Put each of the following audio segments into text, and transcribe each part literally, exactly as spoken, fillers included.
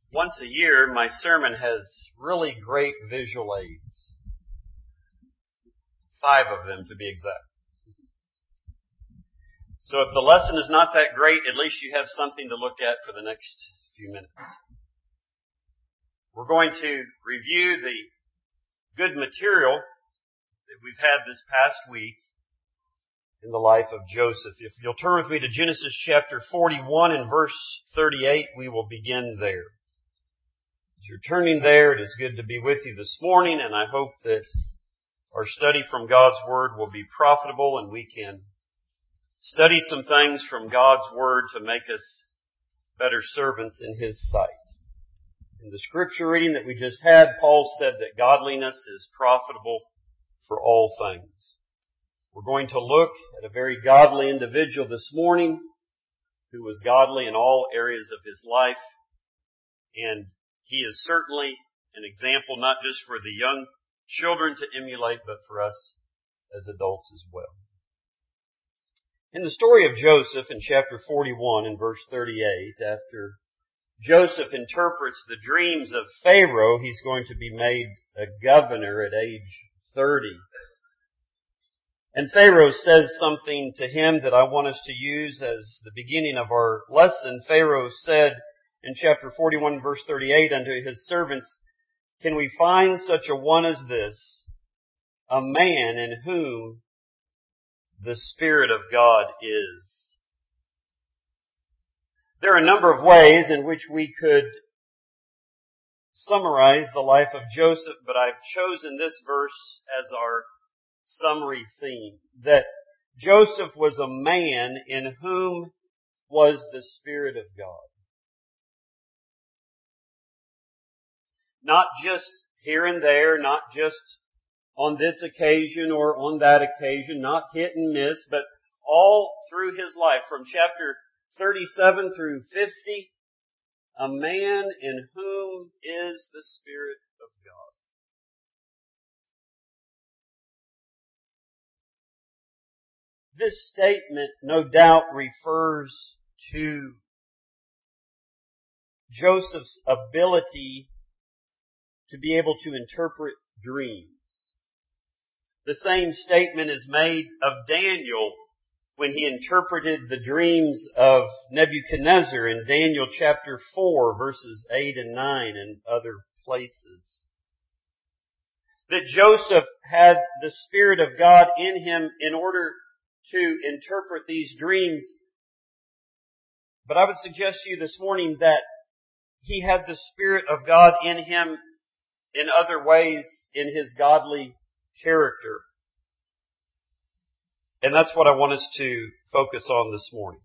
Once a year, my sermon has really great visual aids. Five of them, to be exact. So if the lesson is not that great, at least you have something to look at for the next few minutes. We're going to review the good material that we've had this past week in the life of Joseph. If you'll turn with me to Genesis chapter forty-one and verse thirty-eight, we will begin there. As you're turning there, it is good to be with you this morning, and I hope that our study from God's Word will be profitable and we can study some things from God's Word to make us better servants in His sight. In the scripture reading that we just had, Paul said that godliness is profitable for all things. We're going to look at a very godly individual this morning who was godly in all areas of his life, and he is certainly an example not just for the young children to emulate, but for us as adults as well. In the story of Joseph in chapter forty-one and verse thirty-eight, after Joseph interprets the dreams of Pharaoh, he's going to be made a governor at age thirty. And Pharaoh says something to him that I want us to use as the beginning of our lesson. Pharaoh said in chapter forty-one verse thirty-eight unto his servants, "Can we find such a one as this, a man in whom the Spirit of God is?" There are a number of ways in which we could summarize the life of Joseph, but I've chosen this verse as our summary theme, that Joseph was a man in whom was the Spirit of God. Not just here and there, not just on this occasion or on that occasion, not hit and miss, but all through his life, from chapter thirty-seven through fifty, a man in whom is the Spirit of God. This statement, no doubt, refers to Joseph's ability to be able to interpret dreams. The same statement is made of Daniel when he interpreted the dreams of Nebuchadnezzar in Daniel chapter four, verses eight and nine, and other places. That Joseph had the Spirit of God in him in order to interpret these dreams. But I would suggest to you this morning that he had the Spirit of God in him in other ways in his godly character. And that's what I want us to focus on this morning.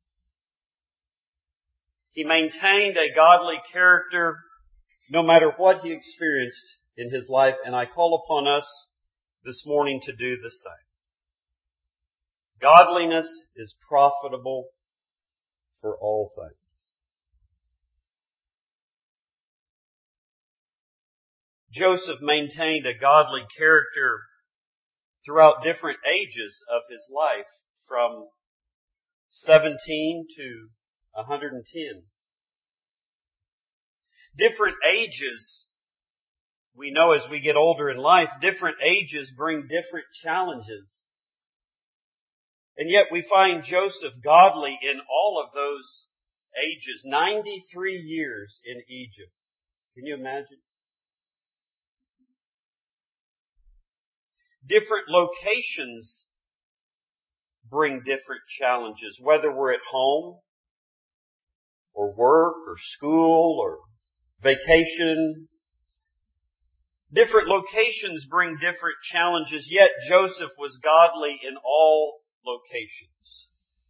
He maintained a godly character no matter what he experienced in his life, and I call upon us this morning to do the same. Godliness is profitable for all things. Joseph maintained a godly character throughout different ages of his life, from seventeen to one hundred ten. Different ages, we know as we get older in life, different ages bring different challenges. And yet we find Joseph godly in all of those ages. ninety-three years in Egypt. Can you imagine? Different locations bring different challenges, whether we're at home or work or school or vacation. Different locations bring different challenges, yet Joseph was godly in all locations.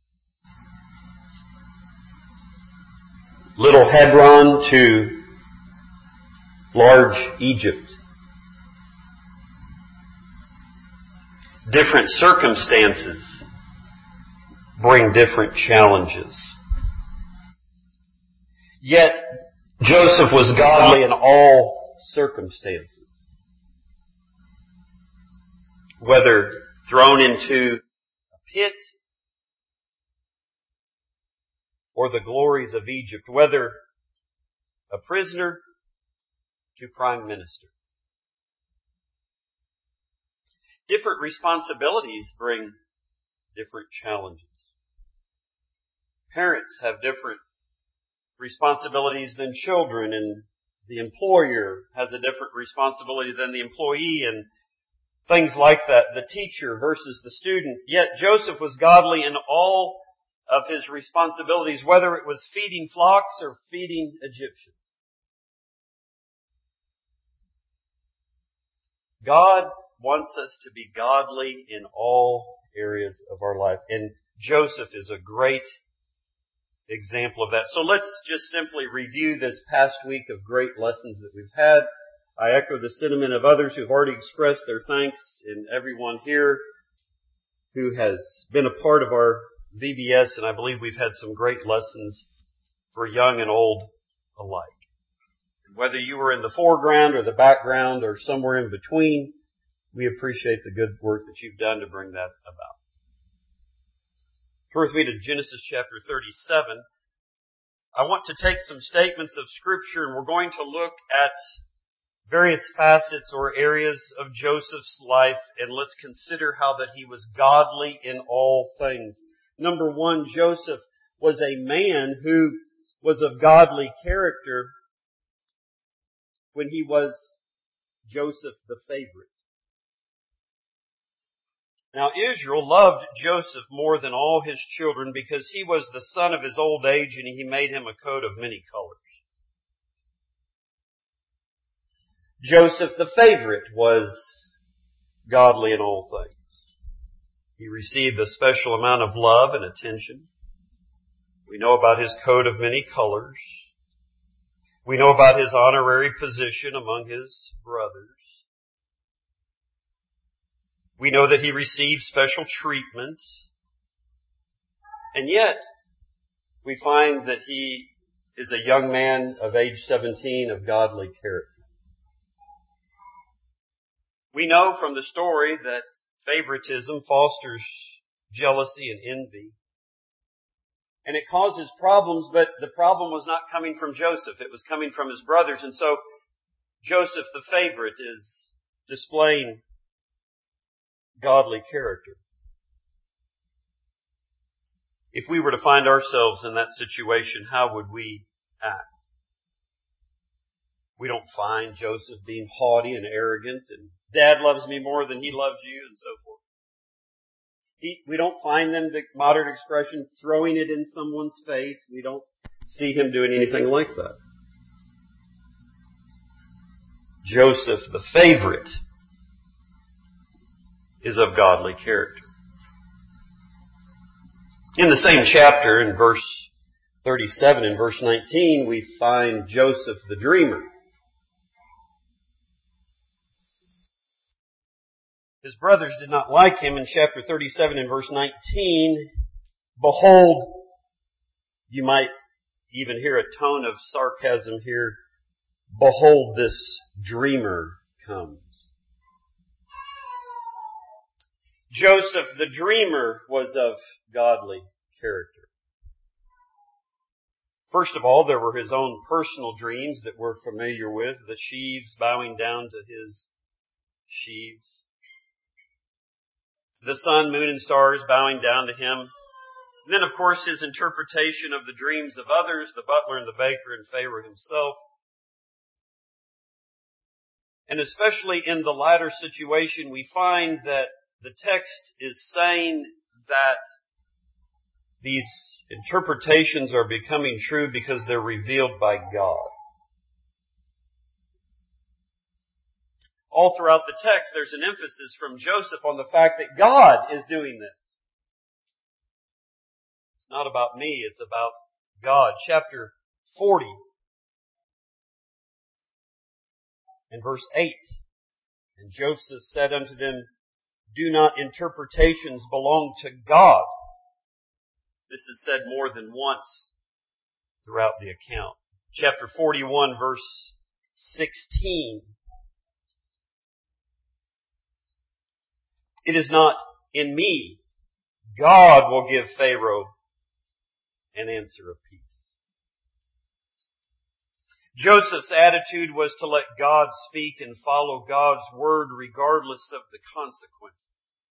Little Hebron to large Egypt. Different circumstances bring different challenges. Yet, Joseph was godly in all circumstances. Whether thrown into a pit or the glories of Egypt, whether a prisoner to prime minister. Different responsibilities bring different challenges. Parents have different responsibilities than children, and the employer has a different responsibility than the employee, and things like that. The teacher versus the student. Yet Joseph was godly in all of his responsibilities, whether it was feeding flocks or feeding Egyptians. God wants us to be godly in all areas of our life. And Joseph is a great example of that. So let's just simply review this past week of great lessons that we've had. I echo the sentiment of others who've already expressed their thanks, and everyone here who has been a part of our V B S, and I believe we've had some great lessons for young and old alike. Whether you were in the foreground or the background or somewhere in between, we appreciate the good work that you've done to bring that about. Turn with me to Genesis chapter thirty-seven. I want to take some statements of Scripture, and we're going to look at various facets or areas of Joseph's life, and let's consider how that he was godly in all things. Number one, Joseph was a man who was of godly character when he was Joseph the favorite. Now Israel loved Joseph more than all his children because he was the son of his old age, and he made him a coat of many colors. Joseph the favorite was godly in all things. He received a special amount of love and attention. We know about his coat of many colors. We know about his honorary position among his brothers. We know that he received special treatment. And yet, we find that he is a young man of age seventeen of godly character. We know from the story that favoritism fosters jealousy and envy. And it causes problems, but the problem was not coming from Joseph. It was coming from his brothers. And so Joseph the favorite is displaying godly character. If we were to find ourselves in that situation, how would we act? We don't find Joseph being haughty and arrogant and Dad loves me more than he loves you and so forth. He, we don't find them, the modern expression, throwing it in someone's face. We don't see him doing anything like that. Joseph, the favorite, is of godly character. In the same chapter, in verse thirty-seven and verse nineteen, we find Joseph the dreamer. His brothers did not like him. In chapter thirty-seven and verse nineteen, behold, you might even hear a tone of sarcasm here, behold, this dreamer comes. Joseph the dreamer was of godly character. First of all, there were his own personal dreams that we're familiar with, the sheaves bowing down to his sheaves, the sun, moon, and stars bowing down to him. And then, of course, his interpretation of the dreams of others, the butler and the baker and Pharaoh himself. And especially in the latter situation, we find that the text is saying that these interpretations are becoming true because they're revealed by God. All throughout the text, there's an emphasis from Joseph on the fact that God is doing this. It's not about me, it's about God. Chapter forty and verse eight. And Joseph said unto them, do not interpretations belong to God? This is said more than once throughout the account. Chapter forty-one, verse sixteen. It is not in me. God will give Pharaoh an answer of peace. Joseph's attitude was to let God speak and follow God's word regardless of the consequences.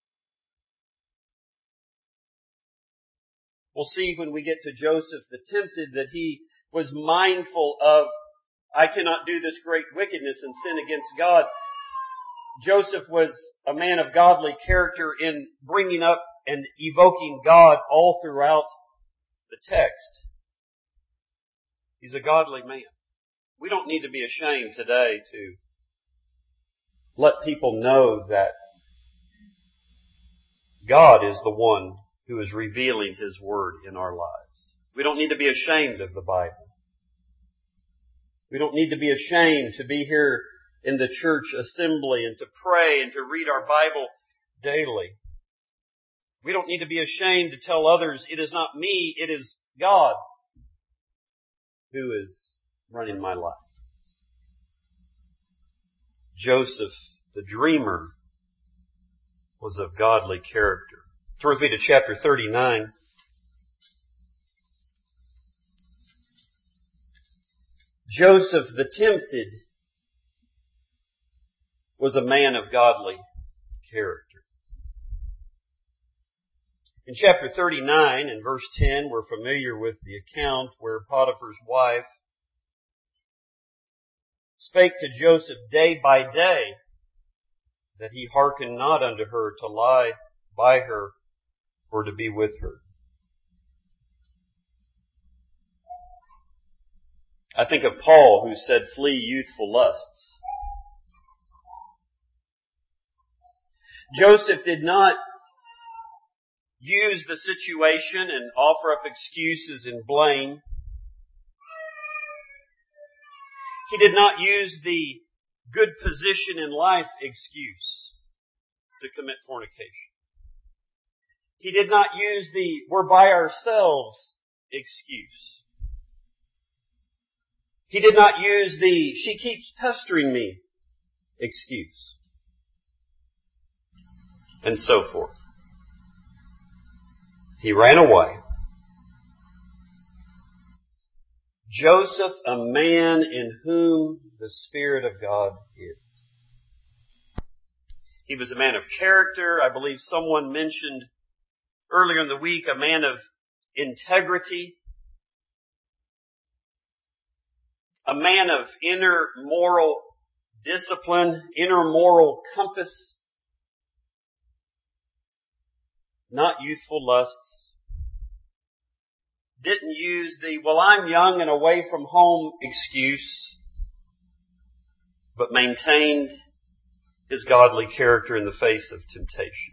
We'll see when we get to Joseph the tempted that he was mindful of, I cannot do this great wickedness and sin against God. Joseph was a man of godly character in bringing up and evoking God all throughout the text. He's a godly man. We don't need to be ashamed today to let people know that God is the one who is revealing His Word in our lives. We don't need to be ashamed of the Bible. We don't need to be ashamed to be here in the church assembly and to pray and to read our Bible daily. We don't need to be ashamed to tell others, it is not me, it is God who is running my life. Joseph, the dreamer, was of godly character. Turn with me to chapter thirty-nine. Joseph, the tempted, was a man of godly character. In chapter thirty-nine, in verse ten, we're familiar with the account where Potiphar's wife spake to Joseph day by day that he hearkened not unto her to lie by her or to be with her. I think of Paul who said, flee youthful lusts. Joseph did not use the situation and offer up excuses and blame. He did not use the good position in life excuse to commit fornication. He did not use the we're by ourselves excuse. He did not use the she keeps pestering me excuse. And so forth. He ran away. Joseph, a man in whom the Spirit of God is. He was a man of character. I believe someone mentioned earlier in the week a man of integrity. A man of inner moral discipline, inner moral compass. Not youthful lusts. Didn't use the, well, I'm young and away from home excuse, but maintained his godly character in the face of temptation.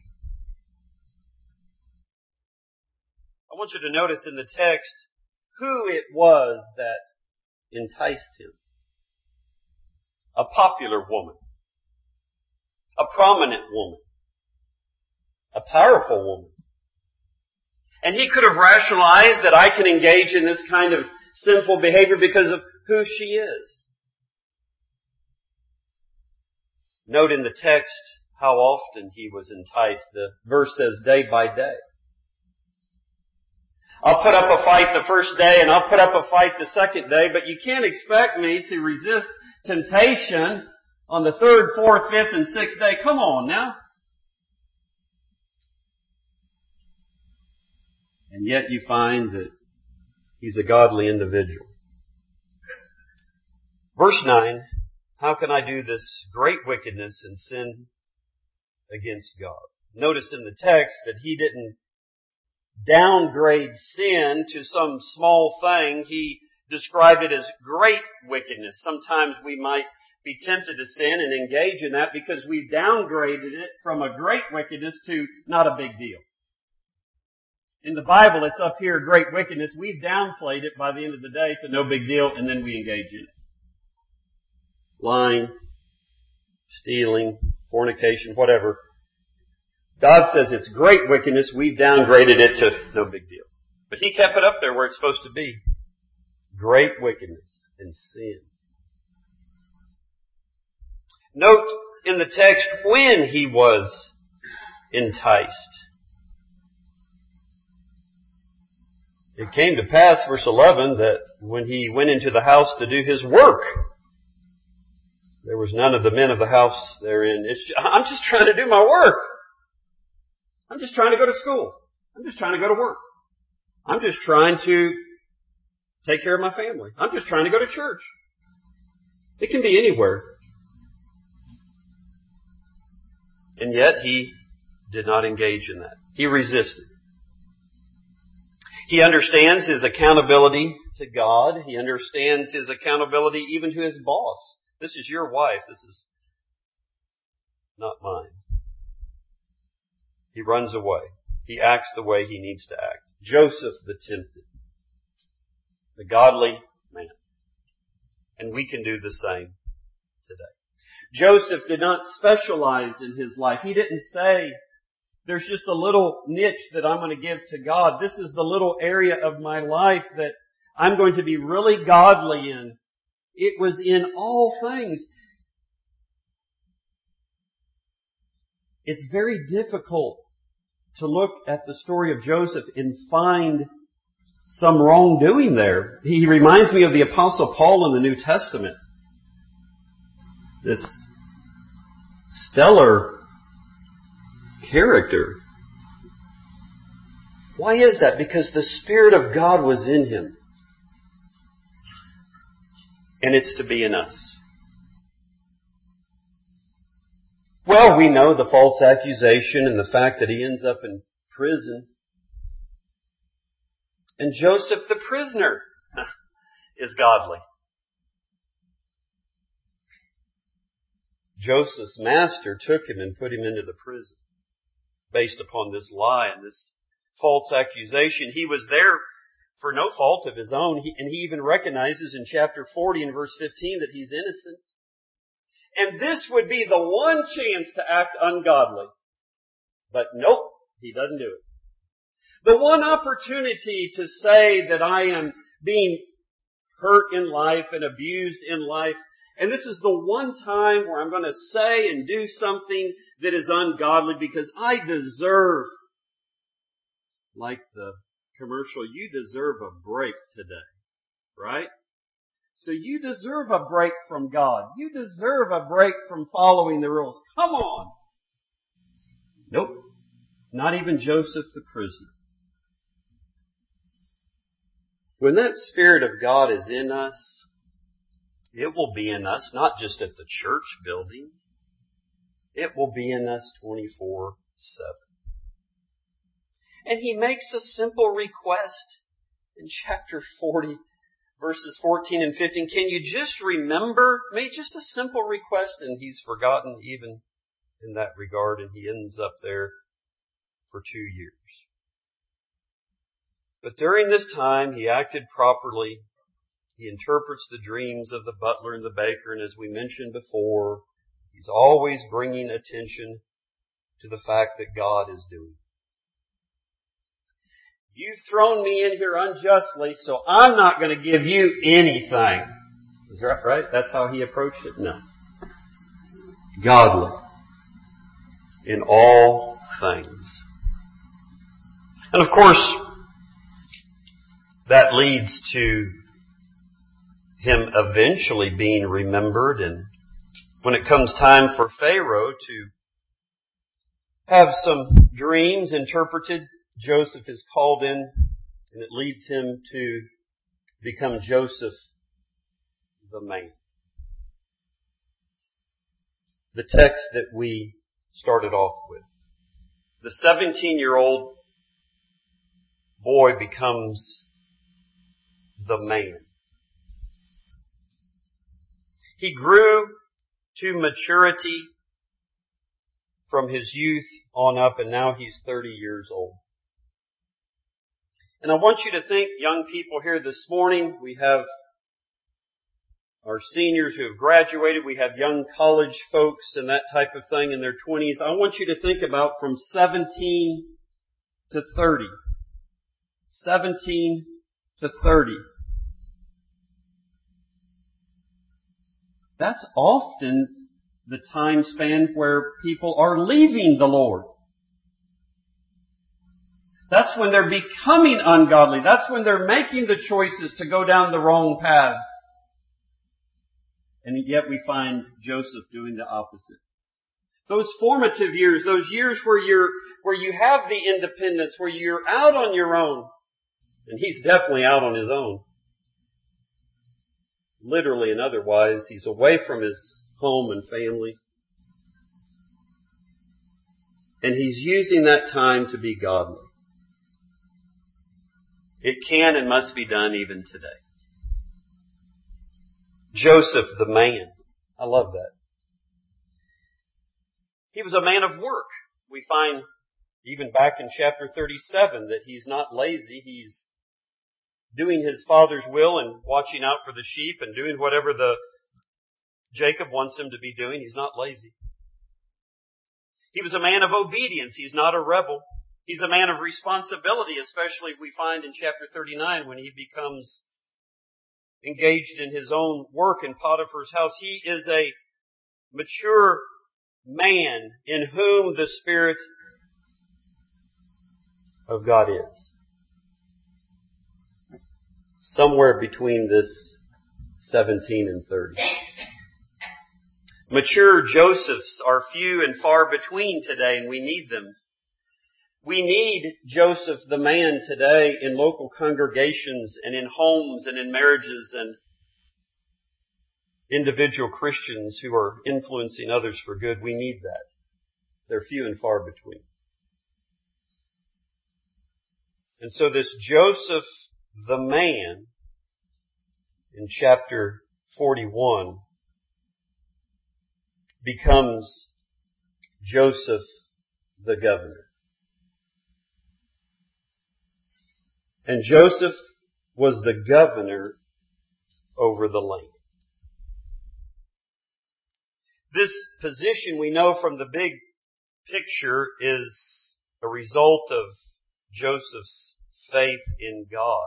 I want you to notice in the text who it was that enticed him. A popular woman. A prominent woman. A powerful woman. And he could have rationalized that I can engage in this kind of sinful behavior because of who she is. Note in the text how often he was enticed. The verse says day by day. I'll put up a fight the first day and I'll put up a fight the second day, but you can't expect me to resist temptation on the third, fourth, fifth, and sixth day. Come on now. And yet you find that he's a godly individual. Verse nine, how can I do this great wickedness and sin against God? Notice in the text that he didn't downgrade sin to some small thing. He described it as great wickedness. Sometimes we might be tempted to sin and engage in that because we've downgraded it from a great wickedness to not a big deal. In the Bible, it's up here, great wickedness. We've downplayed it by the end of the day to no big deal, and then we engage in it. Lying, stealing, fornication, whatever. God says it's great wickedness. We've downgraded it to no big deal. But he kept it up there where it's supposed to be. Great wickedness and sin. Note in the text when he was enticed. It came to pass, verse eleven, that when he went into the house to do his work, there was none of the men of the house therein. It's just, I'm just trying to do my work. I'm just trying to go to school. I'm just trying to go to work. I'm just trying to take care of my family. I'm just trying to go to church. It can be anywhere. And yet he did not engage in that. He resisted. He understands his accountability to God. He understands his accountability even to his boss. This is your wife. This is not mine. He runs away. He acts the way he needs to act. Joseph the tempted. The godly man. And we can do the same today. Joseph did not specialize in his life. He didn't say, there's just a little niche that I'm going to give to God. This is the little area of my life that I'm going to be really godly in. It was in all things. It's very difficult to look at the story of Joseph and find some wrongdoing there. He reminds me of the Apostle Paul in the New Testament. This stellar character. Why is that? Because the Spirit of God was in him. And it's to be in us. Well, we know the false accusation and the fact that he ends up in prison. And Joseph the prisoner is godly. Joseph's master took him and put him into the prison based upon this lie and this false accusation. He was there for no fault of his own. He, and he even recognizes in chapter forty and verse fifteen that he's innocent. And this would be the one chance to act ungodly. But nope, he doesn't do it. The one opportunity to say that I am being hurt in life and abused in life, and this is the one time where I'm going to say and do something that is ungodly because I deserve, like the commercial, you deserve a break today, right? So you deserve a break from God. You deserve a break from following the rules. Come on. Nope. Not even Joseph the prisoner. When that Spirit of God is in us, it will be in us, not just at the church building. It will be in us twenty-four seven. And he makes a simple request in chapter forty, verses fourteen and fifteen. Can you just remember me? Just a simple request. And he's forgotten even in that regard, and he ends up there for two years. But during this time, he acted properly. He interprets the dreams of the butler and the baker, and as we mentioned before, he's always bringing attention to the fact that God is doing. You've thrown me in here unjustly, so I'm not going to give you anything. Is that right? That's how he approached it? No. Godly in all things. And of course, that leads to him eventually being remembered, and when it comes time for Pharaoh to have some dreams interpreted, Joseph is called in, and it leads him to become Joseph the man. The text that we started off with. The seventeen-year-old boy becomes the man. He grew to maturity from his youth on up, and now he's thirty years old. And I want you to think, young people here this morning, we have our seniors who have graduated, we have young college folks and that type of thing in their twenties. I want you to think about from seventeen to thirty. seventeen to thirty. That's often the time span where people are leaving the Lord. That's when they're becoming ungodly. That's when they're making the choices to go down the wrong paths. And yet we find Joseph doing the opposite. Those formative years, those years where you're, where you have the independence, where you're out on your own. And he's definitely out on his own. Literally and otherwise, he's away from his home and family. And he's using that time to be godly. It can and must be done even today. Joseph, the man. I love that. He was a man of work. We find even back in chapter thirty-seven that he's not lazy. He's doing his father's will and watching out for the sheep and doing whatever the Jacob wants him to be doing. He's not lazy. He was a man of obedience. He's not a rebel. He's a man of responsibility, especially we find in chapter thirty-nine when he becomes engaged in his own work in Potiphar's house. He is a mature man in whom the Spirit of God is. Somewhere between this seventeen and thirty. Mature Josephs are few and far between today, and we need them. We need Joseph the man today in local congregations and in homes and in marriages and individual Christians who are influencing others for good. We need that. They're few and far between. And so this Joseph the man in chapter forty-one becomes Joseph the governor. And Joseph was the governor over the land. This position, we know from the big picture, is a result of Joseph's faith in God.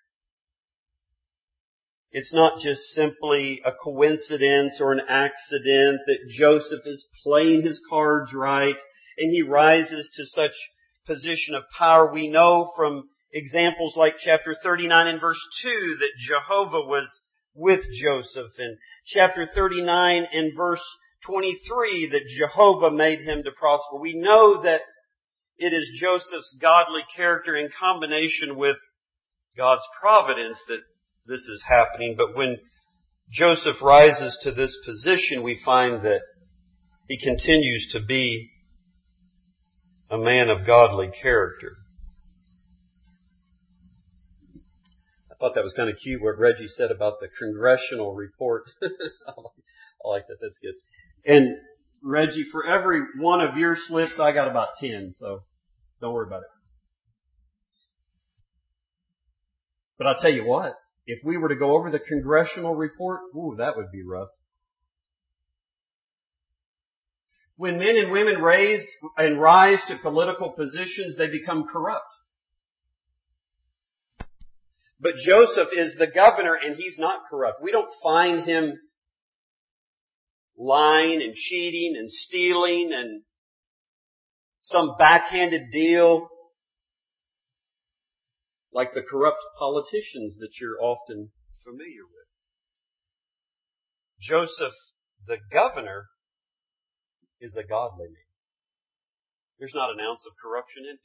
It's not just simply a coincidence or an accident that Joseph is playing his cards right and he rises to such position of power. We know from examples like chapter thirty-nine and verse two that Jehovah was with Joseph, and chapter thirty-nine and verse twenty-three that Jehovah made him to prosper. We know that it is Joseph's godly character in combination with God's providence that this is happening. But when Joseph rises to this position, we find that he continues to be a man of godly character. I thought that was kind of cute what Reggie said about the congressional report. I like that. That's good. And Reggie, for every one of your slips, I got about ten, so don't worry about it. But I'll tell you what, if we were to go over the congressional report, ooh, that would be rough. When men and women raise and rise to political positions, they become corrupt. But Joseph is the governor and he's not corrupt. We don't find him lying and cheating and stealing and some backhanded deal like the corrupt politicians that you're often familiar with. Joseph, the governor, is a godly man. There's not an ounce of corruption in him.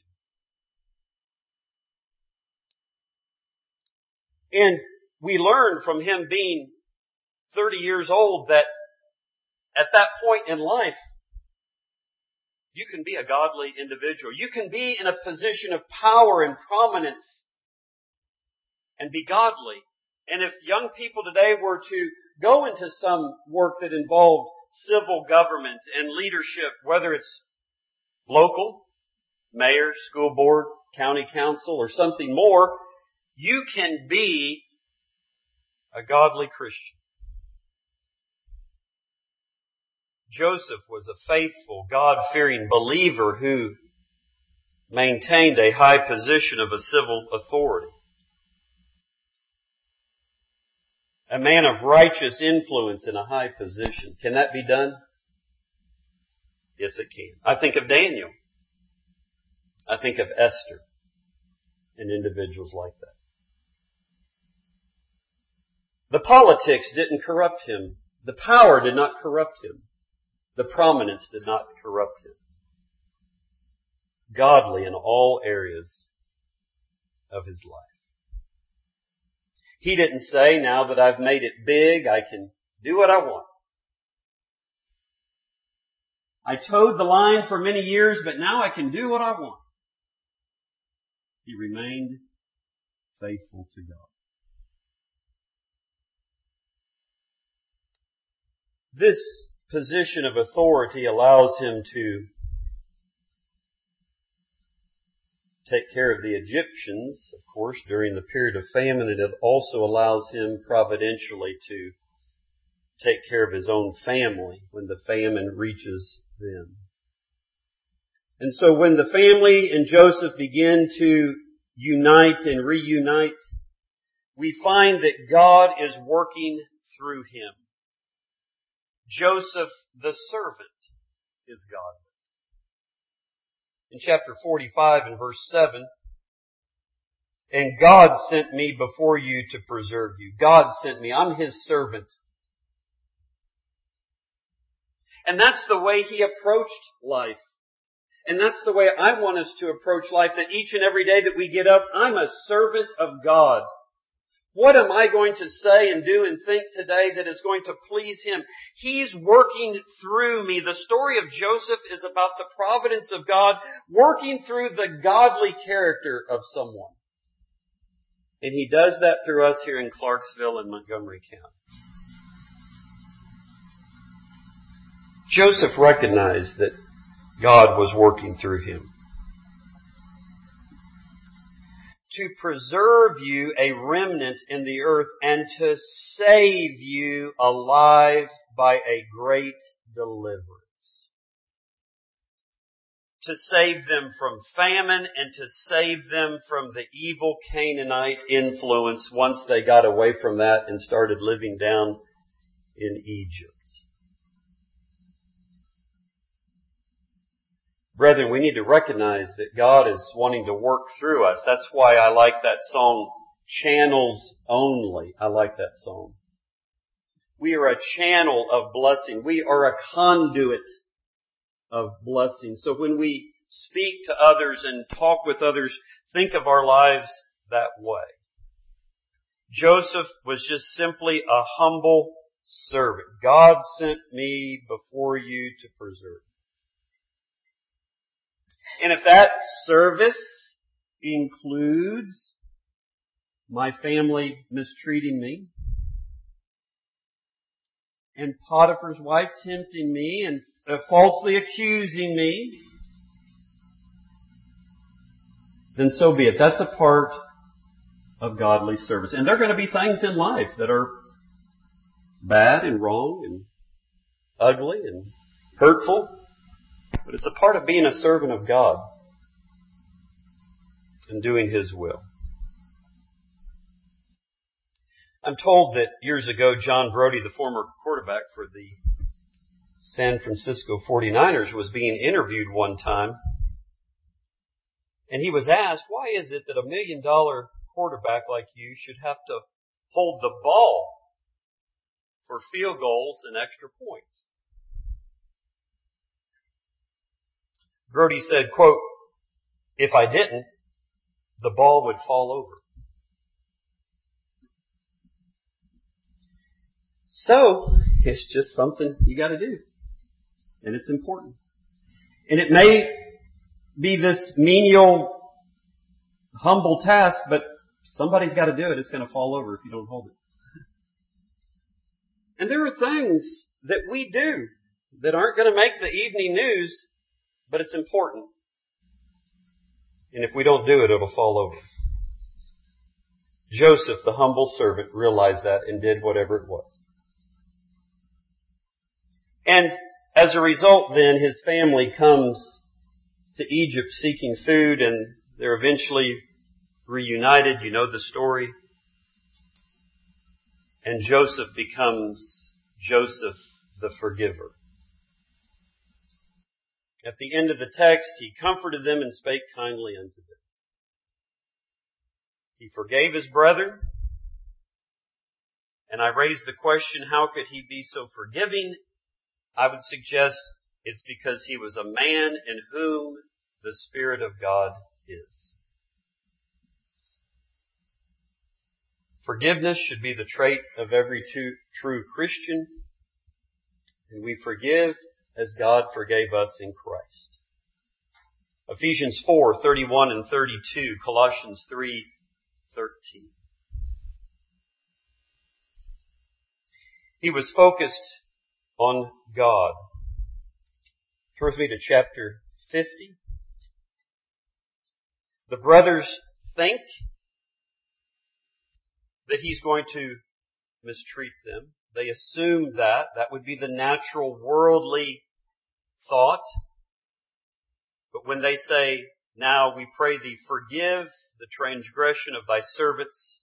And we learn from him being thirty years old that at that point in life, you can be a godly individual. You can be in a position of power and prominence and be godly. And if young people today were to go into some work that involved civil government and leadership, whether it's local, mayor, school board, county council, or something more, you can be a godly Christian. Joseph was a faithful, God-fearing believer who maintained a high position of a civil authority. A man of righteous influence in a high position. Can that be done? Yes, it can. I think of Daniel. I think of Esther. in individuals like that. The politics didn't corrupt him. The power did not corrupt him. The prominence did not corrupt him. Godly in all areas of his life. He didn't say, now that I've made it big, I can do what I want. I towed the line for many years, but now I can do what I want. He remained faithful to God. This position of authority allows him to take care of the Egyptians, of course, during the period of famine, and it also allows him providentially to take care of his own family when the famine reaches them. And so when the family and Joseph begin to unite and reunite, we find that God is working through him. Joseph, the servant, is God. In chapter forty-five and verse seven, and God sent me before you to preserve you. God sent me. I'm His servant. And that's the way He approached life. And that's the way I want us to approach life, that each and every day that we get up, I'm a servant of God. What am I going to say and do and think today that is going to please Him? He's working through me. The story of Joseph is about the providence of God working through the godly character of someone. And He does that through us here in Clarksville and Montgomery County. Joseph recognized that God was working through him. To preserve you a remnant in the earth and to save you alive by a great deliverance. To save them from famine and to save them from the evil Canaanite influence once they got away from that and started living down in Egypt. Brethren, we need to recognize that God is wanting to work through us. That's why I like that song, Channels Only. I like that song. We are a channel of blessing. We are a conduit of blessing. So when we speak to others and talk with others, think of our lives that way. Joseph was just simply a humble servant. God sent me before you to preserve. And if that service includes my family mistreating me, and Potiphar's wife tempting me and uh, falsely accusing me, then so be it. That's a part of godly service. And there are going to be things in life that are bad and wrong and ugly and hurtful. But it's a part of being a servant of God and doing His will. I'm told that years ago, John Brodie, the former quarterback for the San Francisco forty-niners, was being interviewed one time. And he was asked, why is it that a million dollar quarterback like you should have to hold the ball for field goals and extra points? Brodie said, quote, if I didn't, the ball would fall over. So, it's just something you got to do. And it's important. And it may be this menial, humble task, but somebody's got to do it. It's going to fall over if you don't hold it. And there are things that we do that aren't going to make the evening news, but it's important. And if we don't do it, it'll fall over. Joseph, the humble servant, realized that and did whatever it was. And as a result, then, his family comes to Egypt seeking food, and they're eventually reunited. You know the story. And Joseph becomes Joseph the forgiver. At the end of the text, he comforted them and spake kindly unto them. He forgave his brethren. And I raise the question, how could he be so forgiving? I would suggest it's because he was a man in whom the Spirit of God is. Forgiveness should be the trait of every true Christian, and we forgive as God forgave us in Christ. Ephesians four, thirty-one and thirty-two, Colossians three, thirteen. He was focused on God. Turn with me to chapter fifty. The brothers think that he's going to mistreat them. They assume that. That would be the natural worldly thought. But when they say, now we pray thee forgive the transgression of thy servants,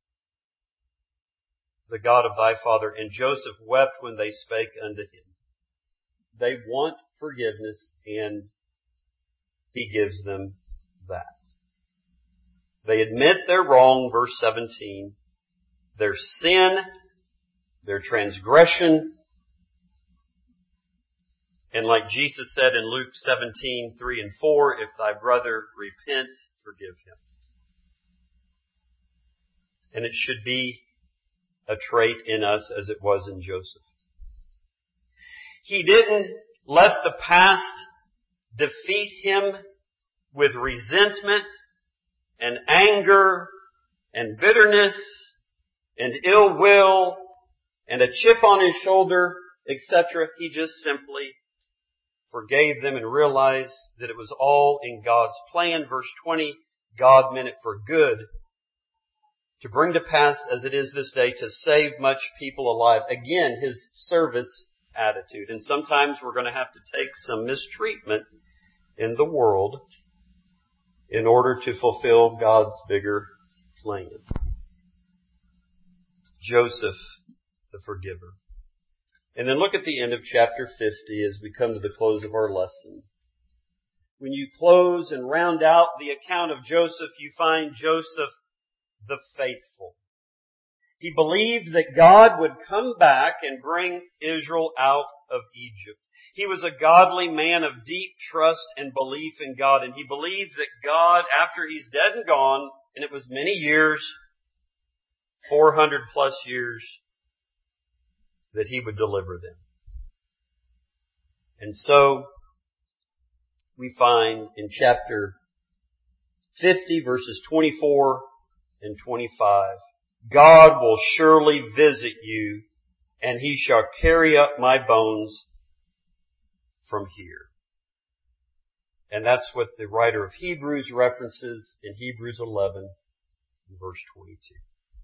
the God of thy father, and Joseph wept when they spake unto him. They want forgiveness, and he gives them that. They admit their wrong, verse seventeen, their sin, their transgression, and like Jesus said in Luke seventeen, three and four, if thy brother repent, forgive him. And it should be a trait in us as it was in Joseph. He didn't let the past defeat him with resentment and anger and bitterness and ill will and a chip on his shoulder, et cetera. He just simply forgave them and realized that it was all in God's plan. Verse twenty, God meant it for good, to bring to pass as it is this day, to save much people alive. Again, his service attitude. And sometimes we're going to have to take some mistreatment in the world in order to fulfill God's bigger plan. Joseph, the forgiver. And then look at the end of chapter fifty as we come to the close of our lesson. When you close and round out the account of Joseph, you find Joseph the faithful. He believed that God would come back and bring Israel out of Egypt. He was a godly man of deep trust and belief in God, and he believed that God, after he's dead and gone, and it was many years, four hundred plus years, that he would deliver them. And so, we find in chapter fifty, verses twenty-four and twenty-five, God will surely visit you, and he shall carry up my bones from here. And that's what the writer of Hebrews references in Hebrews eleven, verse twenty-two.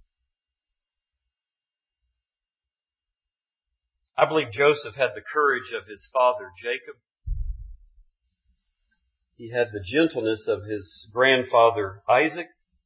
I believe Joseph had the courage of his father Jacob. He had the gentleness of his grandfather Isaac.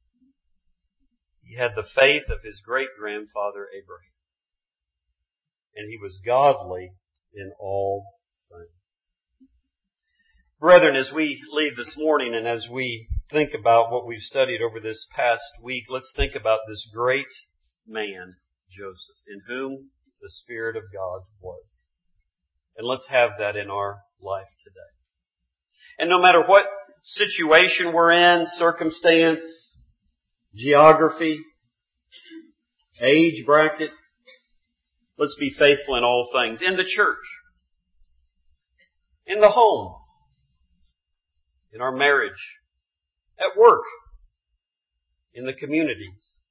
He had the faith of his great-grandfather Abraham. And he was godly in all things. Brethren, as we leave this morning and as we think about what we've studied over this past week, let's think about this great man, Joseph, in whom the Spirit of God was. And let's have that in our life today. And no matter what situation we're in, circumstance, geography, age bracket, let's be faithful in all things. In the church, in the home, in our marriage, at work, in the community,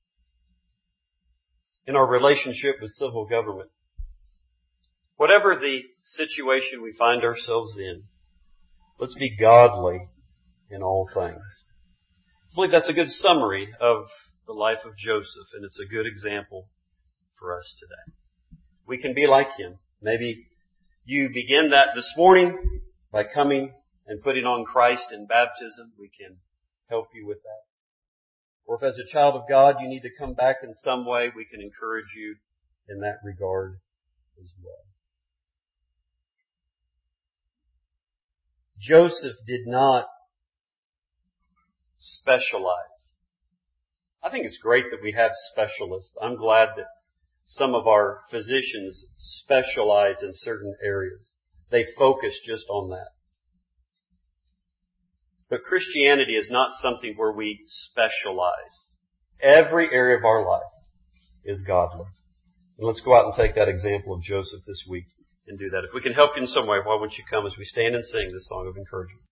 in our relationship with civil government. Whatever the situation we find ourselves in, let's be godly in all things. I believe that's a good summary of the life of Joseph, and it's a good example for us today. We can be like him. Maybe you begin that this morning by coming and putting on Christ in baptism. We can help you with that. Or if as a child of God you need to come back in some way, we can encourage you in that regard as well. Joseph did not specialize. I think it's great that we have specialists. I'm glad that some of our physicians specialize in certain areas. They focus just on that. But Christianity is not something where we specialize. Every area of our life is godly. And let's go out and take that example of Joseph this week and do that. If we can help you in some way, why won't you come as we stand and sing this song of encouragement?